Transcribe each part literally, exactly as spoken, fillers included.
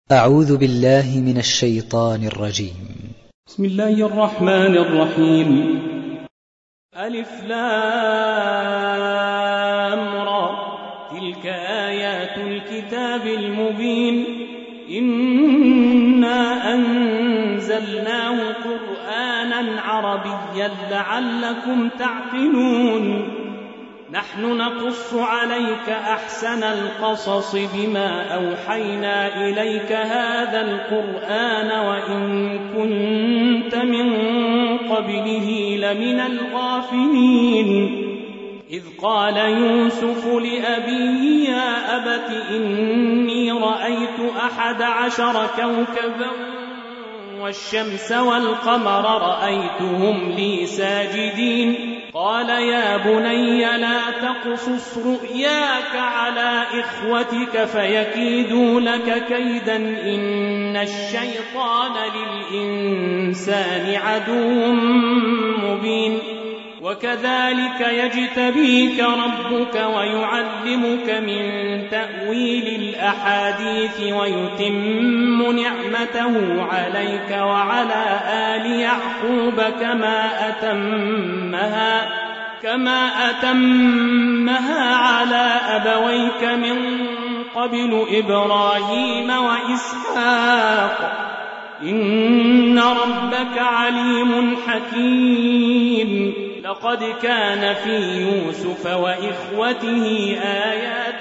أعوذ بالله من الشيطان الرجيم. بسم الله الرحمن الرحيم. ألف لام را، تلك آيات الكتاب المبين. إنا أنزلناه قرآنا عربيا لعلكم تعقلون. نحن نقص عليك أحسن القصص بما أوحينا إليك هذا القرآن وإن كنت من قبله لمن الغافلين. إذ قال يوسف لأبيه يا أبت إني رأيت أحد عشر كوكبا والشمس والقمر رأيتهم لي ساجدين. قال يا بني لا تقصص رؤياك على إخوتك فيكيدوا لك كيدا إن الشيطان للإنسان عدو مبين. وكذلك يجتبيك ربك ويعلمك من تأويل الأحاديث ويتم نعمته عليك وعلى آل يعقوب كما أتمها كما أتمها على أبويك من قبل إبراهيم وإسحاق إن ربك عليم حكيم. لقد كان في يوسف وإخوته آيات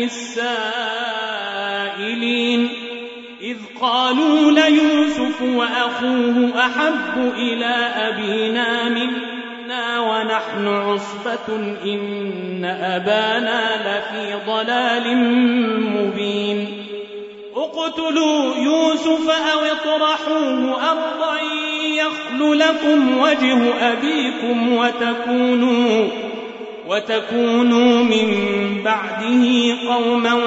للسائلين إذ قالوا ليوسف وأخوه أحب إلى أبينا منا ونحن عصبة إن أبانا لفي ضلال مبين. اقتلوا يوسف أو اطرحوه أرضا يخل لكم وجه أبيكم وتكونوا, وتكونوا من بعده قوما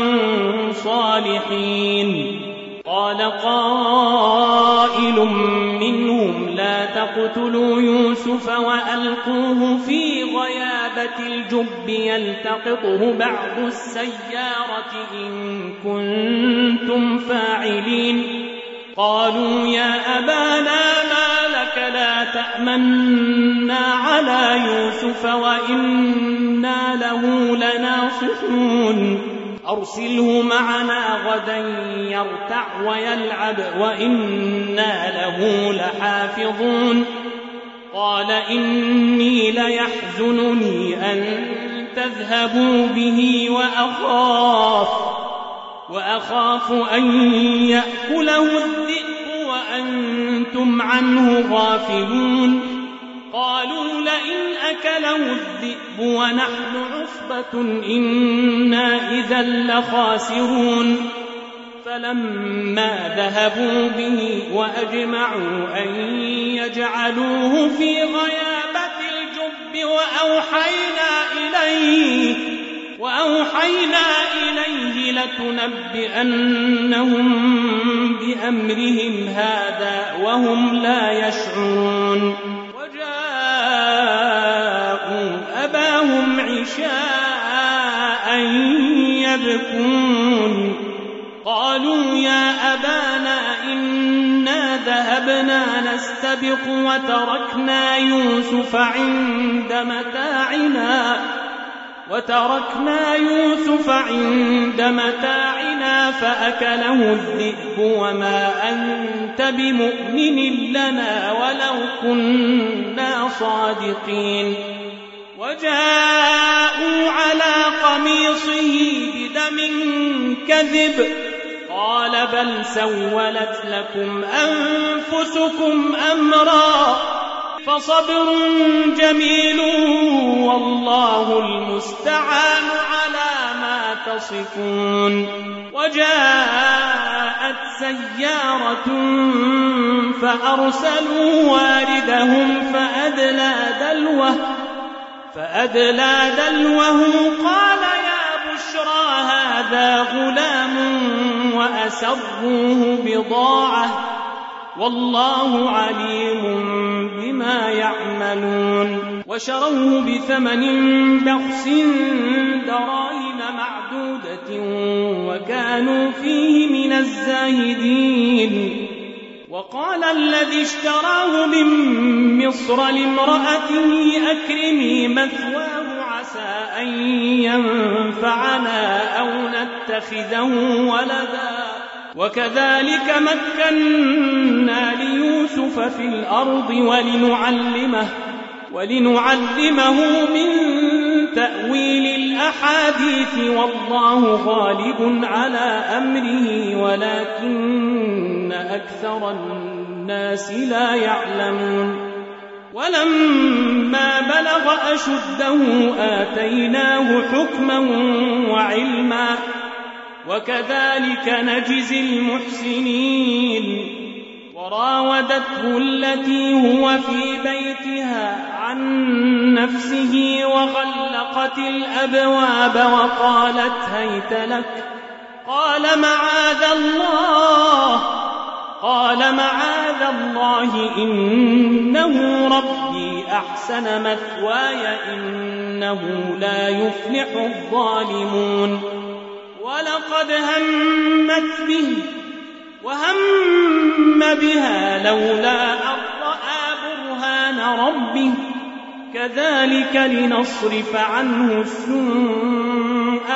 صالحين. قال قائل منهم لا تقتلوا يوسف وألقوه في غيابة الجب يلتقطه بعض السيارة إن كنتم فاعلين. قالوا يا أبانا ما لك لا تأمنا على يوسف وإنا له لناصحون. أرسله معنا غدا يرتع ويلعب وإنا له لحافظون. قال إني ليحزنني أن تذهبوا به وأخاف وأخاف أن يأكله الذئب وأنتم عنه غافلون. قالوا لئن أكله الذئب ونحن عصبة إنا إذا لخاسرون. فلما ذهبوا به وأجمعوا أن يجعلوه في غيابة الجب وأوحينا إليه وأوحينا إليه لتنبئنهم بأمرهم هذا وهم لا يشعرون. وجاءوا أباهم عشاء يبكون. قالوا يا أبانا إنا ذهبنا نستبق وتركنا يوسف عند متاعنا وتركنا يوسف عند متاعنا فأكله الذئب وما أنت بمؤمن لنا ولو كنا صادقين. وجاءوا على قميصه بدم كذب قال بل سولت لكم أنفسكم أمرا فصبر جميل والله المستعان على ما تصفون. وجاءت سيارة فأرسلوا واردهم فأدلى دلوه فأدلى دلوه قال يا بشرى هذا غلام وأسروه بضاعة والله عليم بما يعملون. وشروه بثمن بخس دراهم معدودة مدة وكانوا فيه من الزاهدين. وقال الذي اشتراه من مصر لامرأته أكرمي مثواه عسى أن ينفعنا أو نتخذه ولدا وكذلك مكنا ليوسف في الأرض ولنعلمه, ولنعلمه من تأويل الأحاديث والله غالب على أمره ولكن أكثر الناس لا يعلمون. ولما بلغ أشده آتيناه حكما وعلما وكذلك نجزي المحسنين. وراودته التي هو في بيتها عن نفسه وغلقت الأبواب وقالت هيت لك قال معاذ الله قال معاذ الله إنه ربي أحسن مثواي إنه لا يفلح الظالمون. ولقد همت به وهم بها لولا أن رأى برهان ربه كذلك لنصرف عنه السوء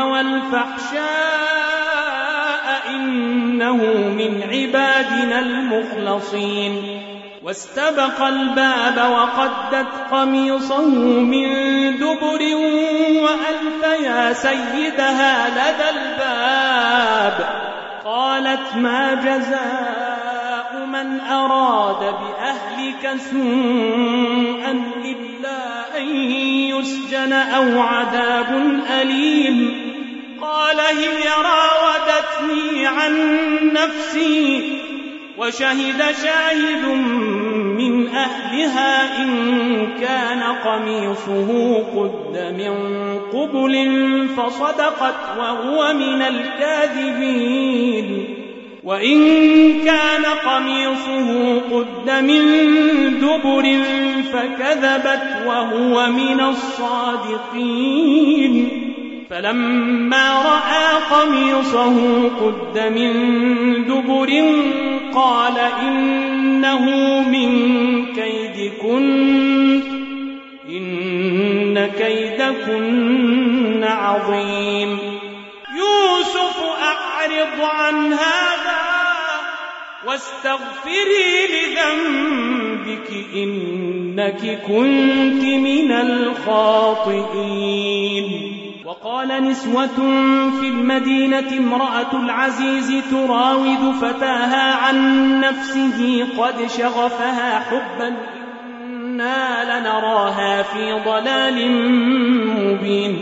والفحشاء إنه من عبادنا المخلصين. واستبق الباب وقدت قميصه من دبر وألف يا سيدها لدى الباب قالت ما جزاء من أراد بأهلك سوءا إلا أن يسجن أو عذاب أليم. قال هي راودتني عن نفسي وشهد شاهد من أهلها إن كان قميصه قد من قبل فصدقت وهو من الكاذبين وإن كان قميصه قد من دبر فكذبت وهو من الصادقين. فلما رأى قميصه قد من دبر قال إنه من كيدكن إن كيدكن عظيم. يوسف أعرض عن هذا واستغفري لذنبك إنك كنت من الخاطئين. وقال نسوة في المدينة امرأة العزيز تراود فتاها عن نفسه قد شغفها حبا إنا لنراها في ضلال مبين.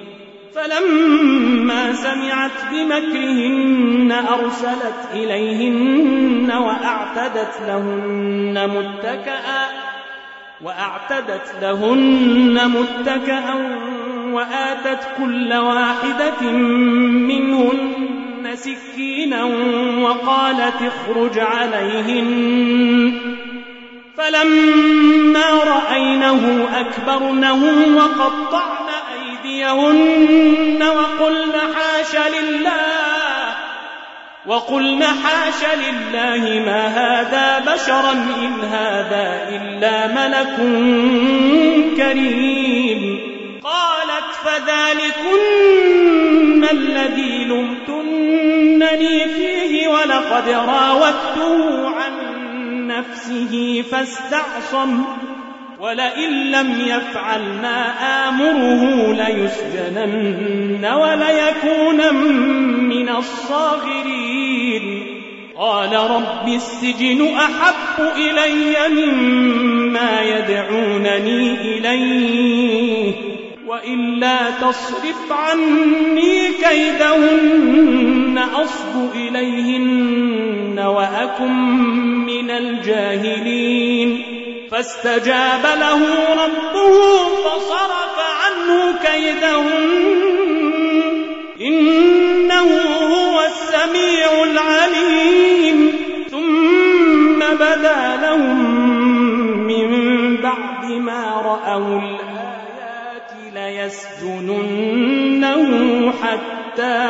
فلما سمعت بمكرهن أرسلت إليهن وأعتدت لهن متكئا وأعتدت لهن متكئا وآتت كل واحدة منهن سكينا وقالت اخرج عليهن. فلما رأينه أكبرنه وقطعن أيديهن وقلن حاش لله وقلن حاش لله ما هذا بشرا إن هذا إلا ملك كريم. قالت فذلكن الذي لمتنني فيه ولقد راودته عن نفسه فاستعصم ولئن لم يفعل ما آمره ليسجنن وليكون من الصاغرين. قال رب السجن أحب إلي مما يدعونني إليه وإلا تصرف عني كيدهن أصب إليهن وأكن من الجاهلين. فاستجاب له ربه فصرف عنه كيدهن إنه هو السميع العليم. ثم بدا لهم من بعد ما رأوا الآيات ليسجننه حتى حتى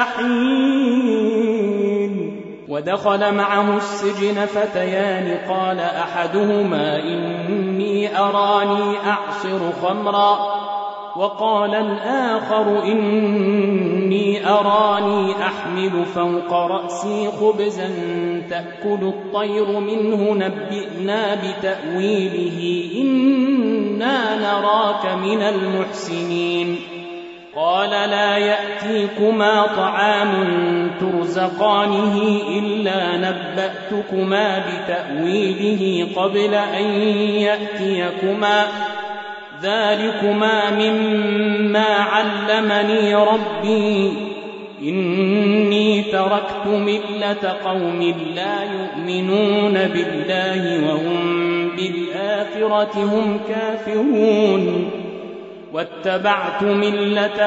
حين. ودخل معه السجن فتيان قال أحدهما إني أراني أعصر خمرا وقال الآخر إني أراني أحمل فوق رأسي خبزا تأكل الطير منه نبئنا بتأويله إنا نراك من المحسنين. قال لا يأتيكما طعام ترزقانه إلا نبأتكما بتأويله قبل أن يأتيكما ذلكما مما علمني ربي إني تركت ملة قوم لا يؤمنون بالله وهم بالآخرة هم كافرون واتبعت ملة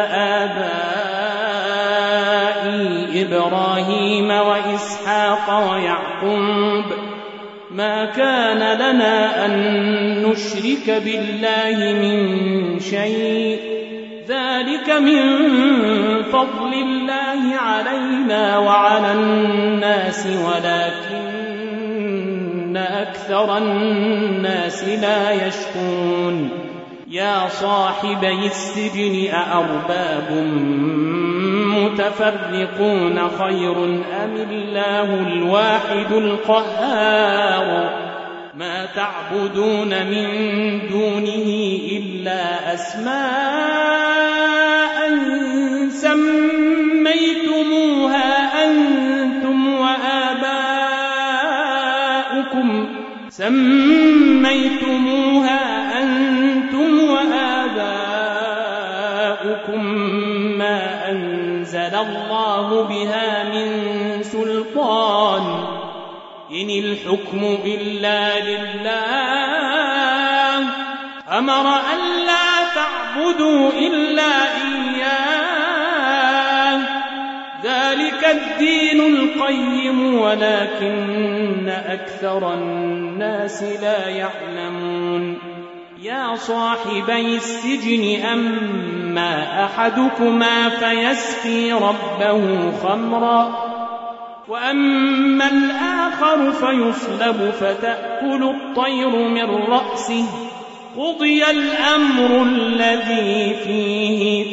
آبائي إبراهيم وإسحاق ويعقوب ما كان لنا أن نشرك بالله من شيء ذلك من فضل الله علينا وعلى الناس ولكن أكثر الناس لا يشكرون. يا صاحبي السجن أأرباب متفرقون خير أم الله الواحد القهار ما تعبدون من دونه إلا أسماء سميتموها أنتم وآباؤكم سميتموها أنتم وآباؤكم ما أنزل الله بها من سلطان إن الحكم إلا لله أمر ألا تعبدوا إلا إياه ذلك الدين القيم ولكن أكثر الناس لا يعلمون. يا صاحبي السجن أما أحدكما فيسقي ربه خمرا وأما الآخر فيصلب فتأكل الطير من رأسه قضي الأمر الذي فيه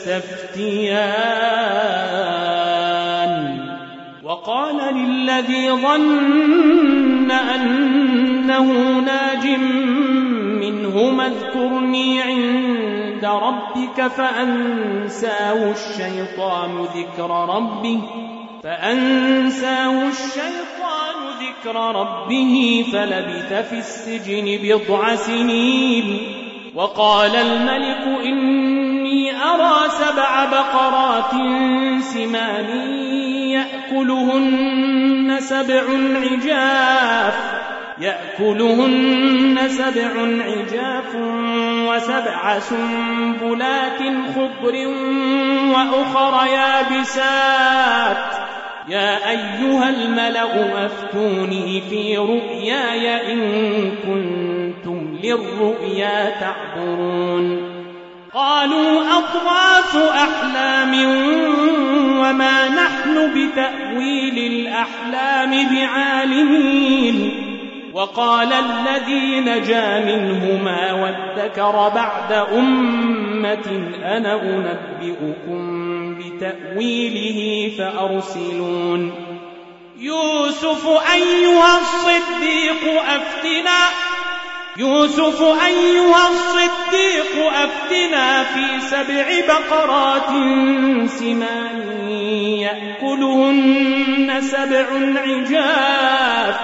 تستفتيان. وقال للذي ظن أنه ناج منهما اذكرني عند ربك فأنساه الشيطان ذكر ربه فأنساه الشيطان ذكر ربه فلبث في السجن بضع سنين. وقال الملك إني أرى سبع بقرات سمان يأكلهن سبع عجاف يأكلهن سبع عجاف وسبع سنبلات خضر وأخر يابسات يا أيها الملأ أفتوني في رؤياي إن كنتم للرؤيا تعبرون. قالوا أضغاث أحلام وما نحن بتأويل الأحلام بعالمين. وقال الذي نجا منهما وادكر بعد أمة أنا أنبئكم بتأويله فأرسلون. يوسف أيها الصديق أفتنا يوسف أيها الصديق أفتنا في سبع بقرات سمان يأكلهن سبع عجاف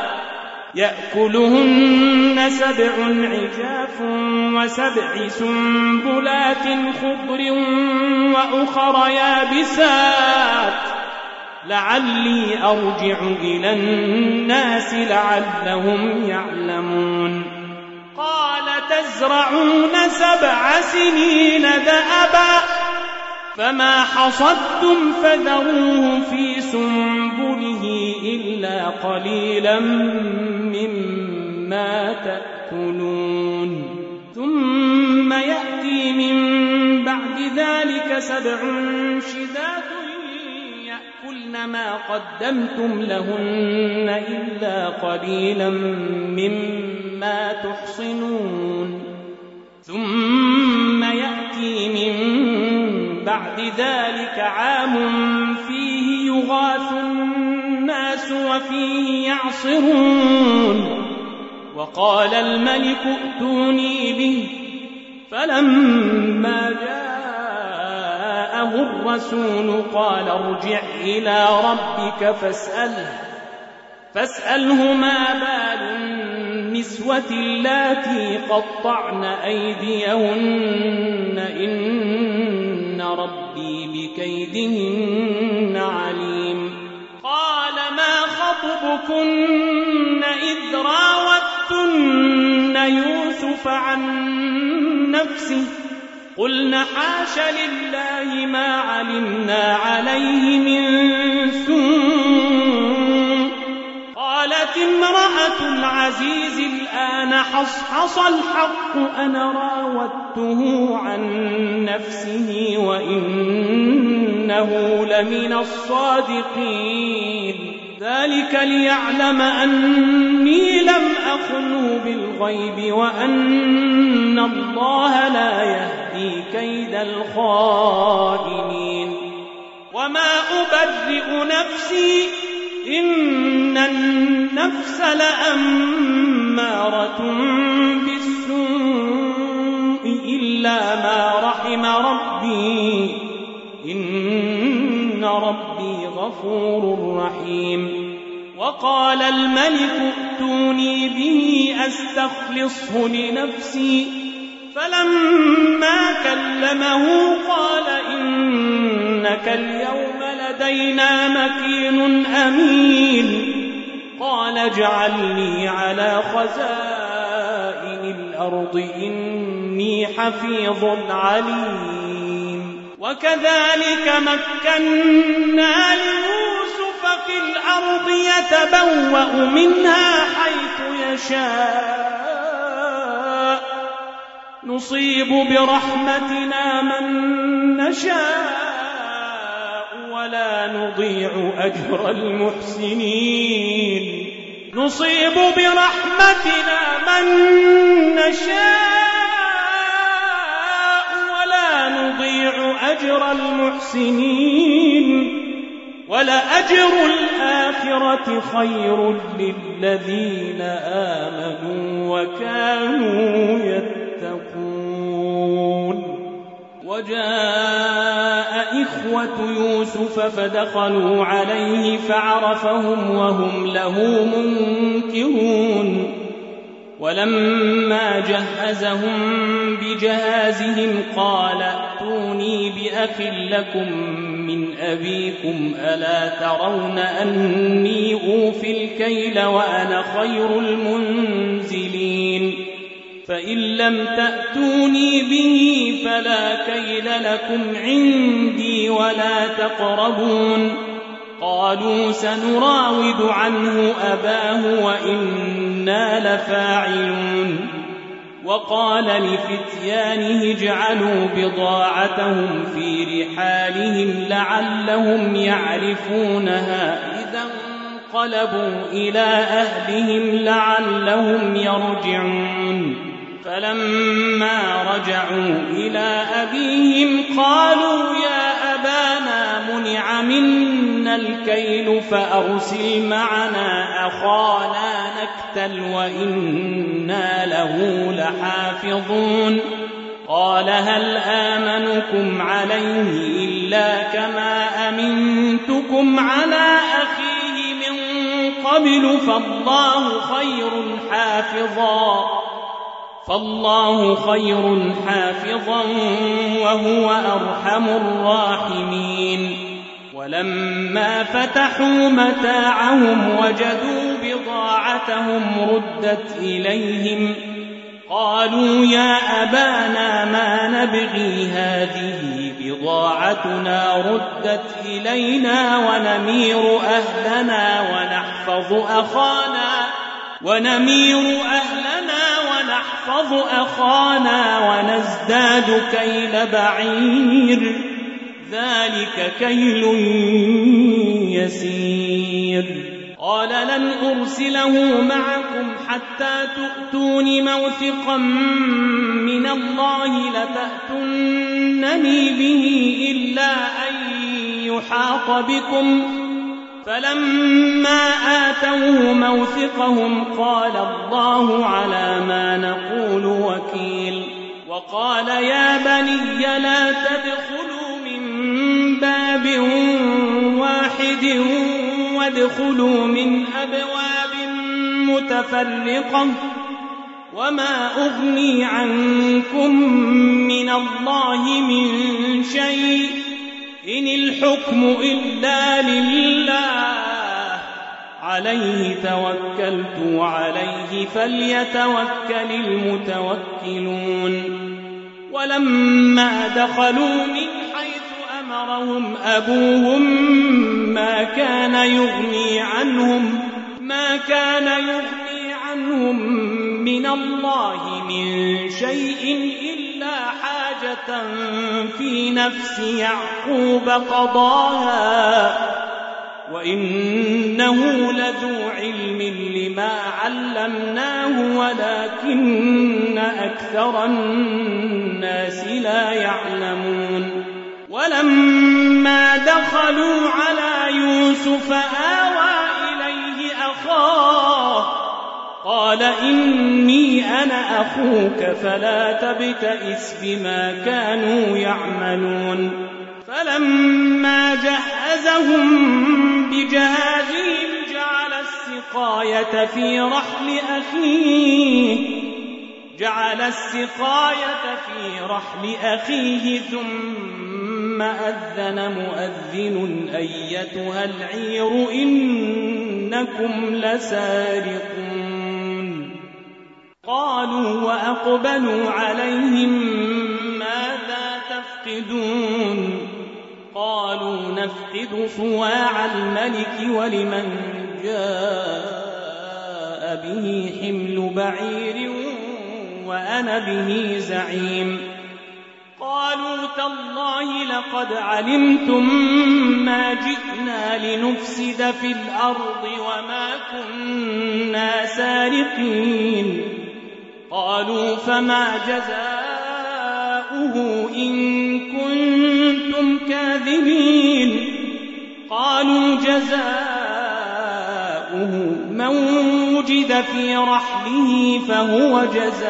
يأكلهن سبع عجاف وسبع سنبلات خضر وأخر يابسات لعلي أرجع إلى الناس لعلهم يعلمون. قال تزرعون سبع سنين دأبا فما حصدتم فذروه في سنبله إلا قليلا مما تأكلون ثم يأتي من بعد ذلك سبع شداد ما قدمتم لهن إلا قليلا مما تحصنون ثم يأتي من بعد ذلك عام فيه يغاث الناس وفيه يعصرون وقال الملك ائتوني به فلما جاءه الرسول قال ارجع إلى ربك فاسأله فاسأله ما بال النسوة اللاتي قطعن أيديهن إن ربي بكيدهن عليم قال ما خطبكن إذ راوتن يوسف عن نفسه قلنا حاش لله ما علمنا عليه من سوء قالت امرأة العزيز الآن حصحص الحق أنا راودته عن نفسه وإنه لمن الصادقين ذلك ليعلم أني لم أخنه بالغيب وأن الله لا يهدي كيد الخائنين وما أبرئ نفسي إن النفس لأمارة بالسوء إلا ما رحم ربي إن ربي غفور رحيم وقال الملك ائتوني به أستخلصه لنفسي فلما كلمه قال إنك اليوم لدينا مكين أمين قال اجعلني على خزائن الأرض إني حفيظ عليم وكذلك مكنا ليوسف في الأرض يتبوأ منها حيث يشاء نصيب برحمتنا من نشاء ولا نضيع أجر المحسنين نصيب برحمتنا من نشاء ولا نضيع أجر المحسنين ولأجر الآخرة خير للذين آمنوا وكانوا يتقون وجاء إخوة يوسف فدخلوا عليه فعرفهم وهم له منكرون ولما جهزهم بجهازهم قال ائتوني بأخ لكم من أبيكم ألا ترون أني أوفي الكيل وأنا خير المنزلين فإن لم تأتوني به فلا كيل لكم عندي ولا تقربون قالوا سنراود عنه أباه وإنا لفاعلون وقال لفتيانه اجعلوا بضاعتهم في رحالهم لعلهم يعرفونها إذا انقلبوا إلى أهلهم لعلهم يرجعون فلما رجعوا إلى أبيهم قالوا يا أبانا منع منا الكيل فأرسل معنا أخانا نكتل وإنا له لحافظون قال هل آمنكم عليه إلا كما أمنتكم على أخيه من قبل فالله خير حافظا فالله خير حافظا وهو أرحم الراحمين ولما فتحوا متاعهم وجدوا بضاعتهم ردت إليهم قالوا يا أبانا ما نبغي هذه بضاعتنا ردت إلينا ونمير أهلنا ونحفظ أخانا ونمير أهلنا ونحفظ أخانا ونزداد كيل بعير ذلك كيل يسير. قال لن أرسله معكم حتى تؤتون موثقا من الله لتأتونني به إلا أن يحاط بكم. فلما آتوه موثقهم قال الله على ما نقول وكيل. وقال يا بني لا تدخلوا من باب واحد وادخلوا من أبواب متفرقة وما أغني عنكم من الله من شيء إن الحكم إلا لله عليه توكلت وعليه فليتوكل المتوكلون. ولما دخلوا من حيث أمرهم أبوهم ما كان يغني عنهم ما كان يغني عنهم من الله من شيء إلا حاجة في نفس يعقوب قضاها وإنه لذو علم لما علمناه ولكن أكثر الناس لا يعلمون. ولما دخلوا على يوسف آوى إليه أخاه قال إني أنا أخوك فلا تبتئس بما كانوا يعملون. فلما جهزهم بجهازهم جعل السقاية في رحل أخيه جعل السقاية في رحل أخيه ثم أذن مؤذن أيتها العير إنكم لسارقون. قالوا وأقبلوا عليهم ماذا تفقدون؟ قالوا نفقد صواع الملك ولمن جاء به حمل بعير وأنا به زعيم. قالوا تالله لقد علمتم ما جئنا لنفسد في الأرض وما كنا سارقين. قالوا فما جزاؤه إن كنتم كاذبين؟ قالوا جزاؤه من وجد في رحله فهو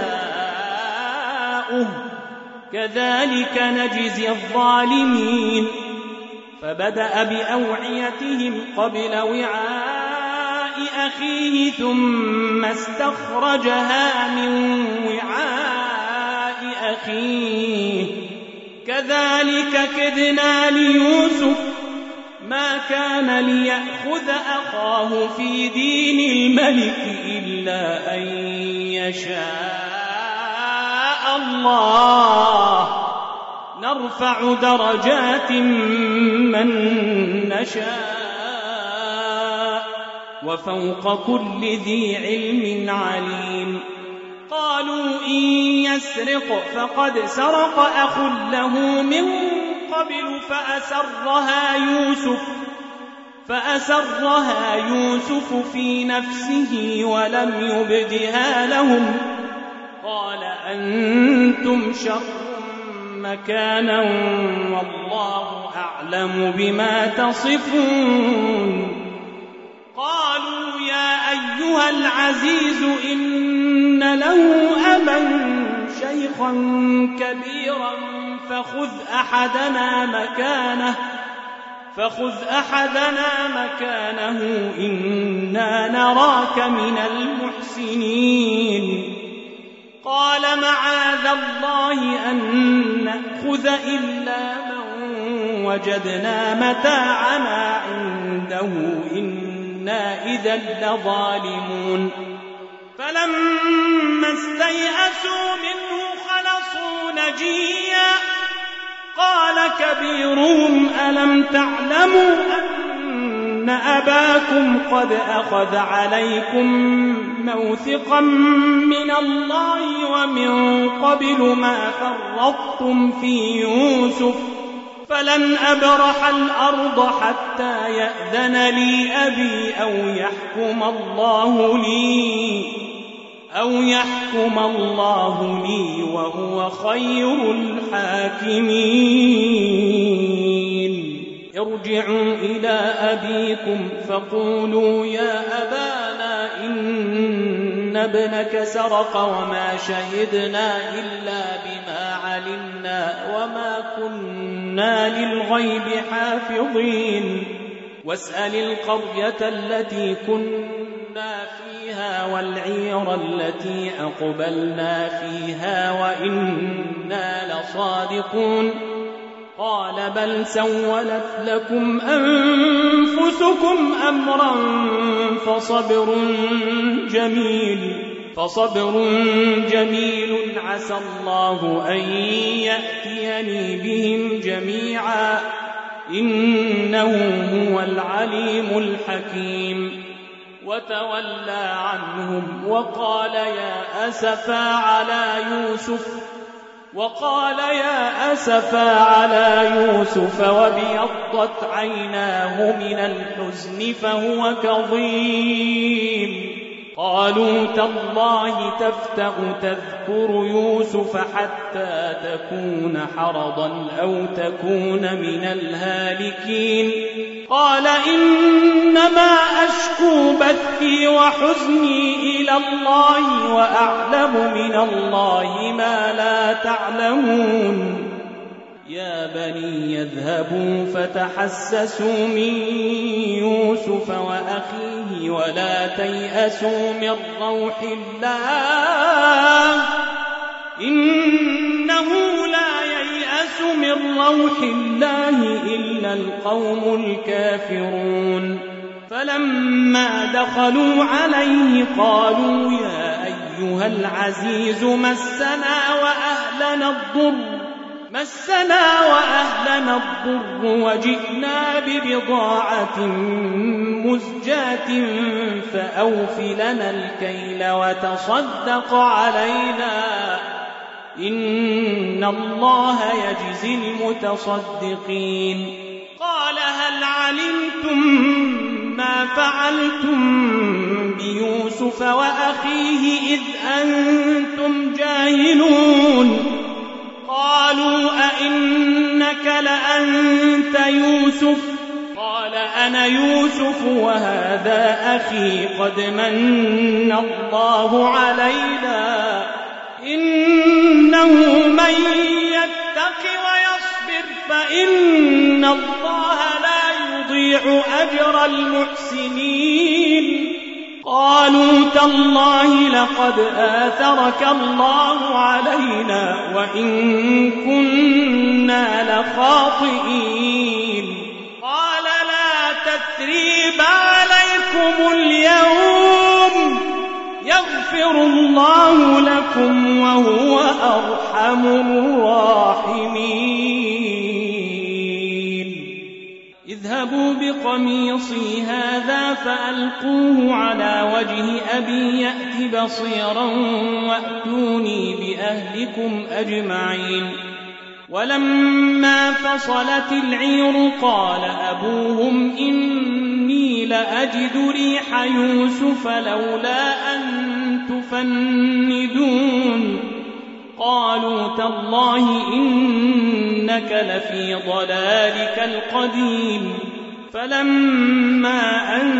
جزاؤه كذلك نجزي الظالمين. فبدأ بأوعيتهم قبل وعاء أخيه ثم استخرجها من وعاء أخيه كذلك كدنا ليوسف ما كان ليأخذ أخاه في دين الملك إلا أن يشاء الله نرفع درجات من نشاء وفوق كل ذي علم عليم. قالوا إن يسرق فقد سرق أخ له من قبل فأسرها يوسف فأسرها يوسف في نفسه ولم يبدها لهم. قال أنتم شر مكانا والله أعلم بما تصفون. قالوا يا أيها العزيز إن له أبا شيخا كبيرا فخذ أحدنا مكانه فخذ أحدنا مكانه إنا نراك من المحسنين. قال معاذ الله أن نأخذ إلا من وجدنا متاعنا عنده إنا إذا لظالمون. فلما استيئسوا منه خلصوا نجيا قال كبيرهم ألم تعلموا أن أباكم قد أخذ عليكم موثقا من الله ومن قبل ما فرطتم في يوسف فلن أبرح الأرض حتى يأذن لي أبي أو يحكم الله لي أو يحكم الله لي وهو خير الحاكمين. ارجعوا إلى أبيكم فقولوا يا أبانا إن ابنك سرق وما شهدنا إلا بما علمنا وما كنا للغيب حافظين. واسأل القرية التي كنا فيها والعير التي أقبلنا فيها وإنا لصادقون. قال بل سولت لكم أنفسكم أمرا فصبر جميل فصبر جميل عسى الله أن يأتيني بهم جميعا إنه هو العليم الحكيم. وتولى عنهم وقال يا أسفا على يوسف وقال يا أسفا على يوسف وابيضت عيناه من الحزن فهو كظيم. قالوا تالله تفتأ تذكر يوسف حتى تكون حرضا أو تكون من الهالكين. قال إنما أشكو بثي وحزني إلى الله وأعلم من الله ما لا تعلمون. يا بني يذهبوا فتحسسوا من يوسف وأخيه ولا تيأسوا من روح الله إنه لا ييأس من روح الله إلا القوم الكافرون. فلما دخلوا عليه قالوا يا أيها العزيز مسنا وأهلنا الضر مسنا وأهلنا الضر وجئنا ببضاعة مزجاة فأوف لنا الكيل وتصدق علينا إن الله يجزي المتصدقين. قال هل علمتم ما فعلتم بيوسف وأخيه إذ أنتم جاهلون؟ قالوا أئنك لأنت يوسف؟ قال أنا يوسف وهذا أخي قد من الله علينا إنه من يتق ويصبر فإن الله لا يضيع أجر المحسنين. قالوا تالله لقد آثرك الله علينا وإن كنا لخاطئين. قال لا تثريب عليكم اليوم يغفر الله لكم وهو أرحم الراحمين. اذهبوا بقميصي هذا فألقوه على وجه أبي يأت بصيرا وأتوني بأهلكم أجمعين. ولما فصلت العير قال أبوهم إني لأجد ريح يوسف لولا أن تفندون. قالوا تالله إنك لفي ضلالك القديم. فلما أن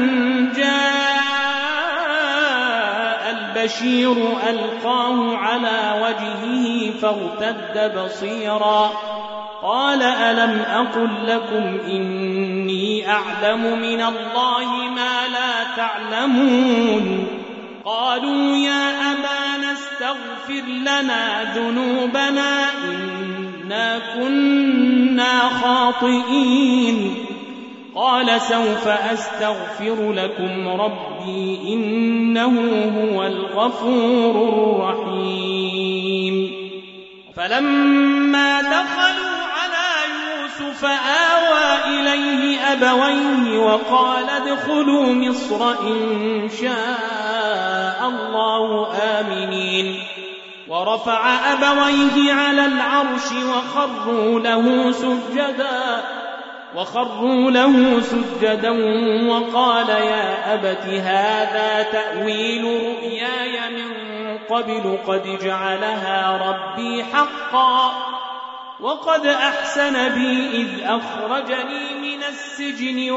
جاء البشير ألقاه على وجهه فارتد بصيرا قال ألم أقل لكم إني أعلم من الله ما لا تعلمون. قالوا يا أبانا استغفر لنا ذنوبنا إنا كنا خاطئين. قال سوف أستغفر لكم ربي إنه هو الغفور الرحيم. فلما دخلوا على يوسف آوى إليه أبويه وقال ادخلوا مصر إن شاء الله آمنين. ورفع أبويه على العرش وخروا له سجدا وخروا له سجدا وقال يا أبت هذا تأويل رؤياي من قبل قد جعلها ربي حقا وقد أحسن بي إذ أخرجني من السجن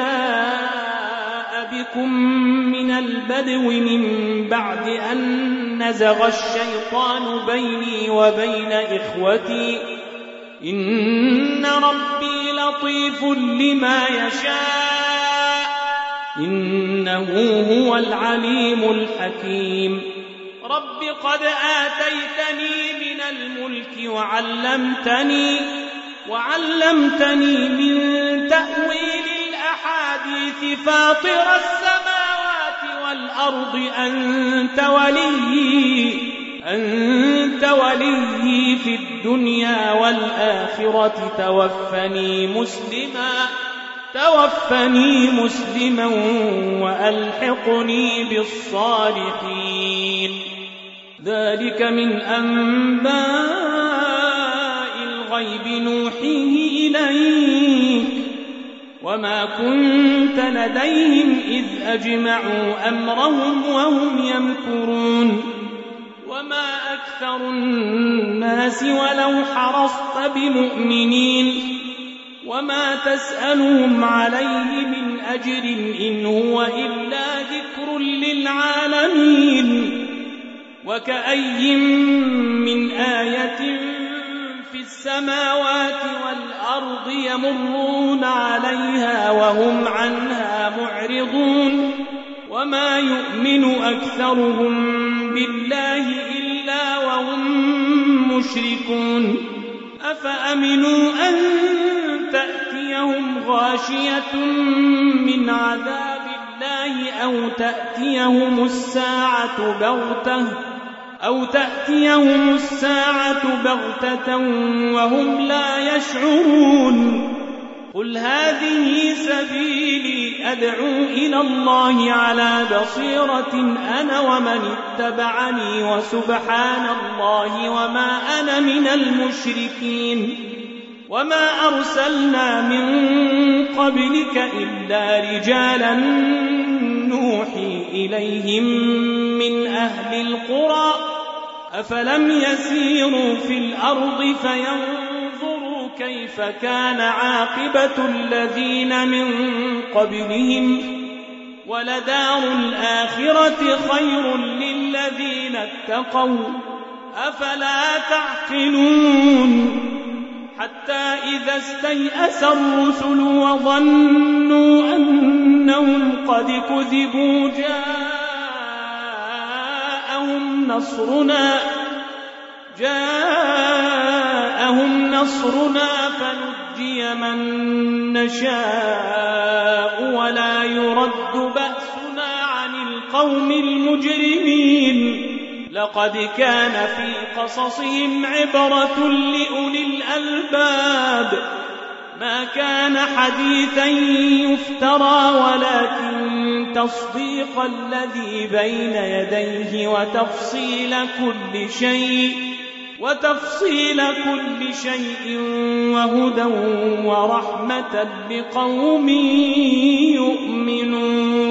وجاء بكم من البدو من بعد أن نزغ الشيطان بيني وبين إخوتي إن ربي لطيف لما يشاء إنه هو العليم الحكيم رب قد آتيتني من الملك وعلمتني وعلمتني من تأويل الأحاديث فاطر السماوات والأرض أنت ولي أنت ولي في الدنيا والآخرة توفني مسلما توفني مسلما وألحقني بالصالحين ذلك من أنباء الغيب نوحيه إليك وما كنت لديهم إذ أجمعوا أمرهم وهم يمكرون وما أكثر الناس ولو حرصت بمؤمنين وما تسألهم عليه من أجر إن هو إلا ذكر للعالمين وكأي من آية في السماوات والأرض يمرون عليها وهم عنها معرضون وما يؤمن أكثرهم بالله إلا وهم مشركون أفأمنوا أن تأتيهم غاشية من عذاب الله أو تأتيهم الساعة بغتة أو تأتيهم الساعة بغتة وهم لا يشعرون قل هذه سبيلي أدعو إلى الله على بصيرة أنا ومن اتبعني وسبحان الله وما أنا من المشركين وما أرسلنا من قبلك إلا رجالا نوحي إليهم من أهل القرى أفلم يسيروا في الأرض فينظروا كيف كان عاقبة الذين من قبلهم ولدار الآخرة خير للذين اتقوا أفلا تعقلون حتى إذا استيأس الرسل وظنوا أنهم قد كذبوا جاءهم نصرنا جاءهم نصرنا فنجي من نشاء ولا يرد بأسنا عن القوم المجرمين لقد كان في قصصهم عبرة لأولي الألباب ما كان حديثا يفترى ولكن تصديق الذي بين يديه وتفصيل كل شيء وتفصيل كل شيء وهدى ورحمة لقوم يؤمنون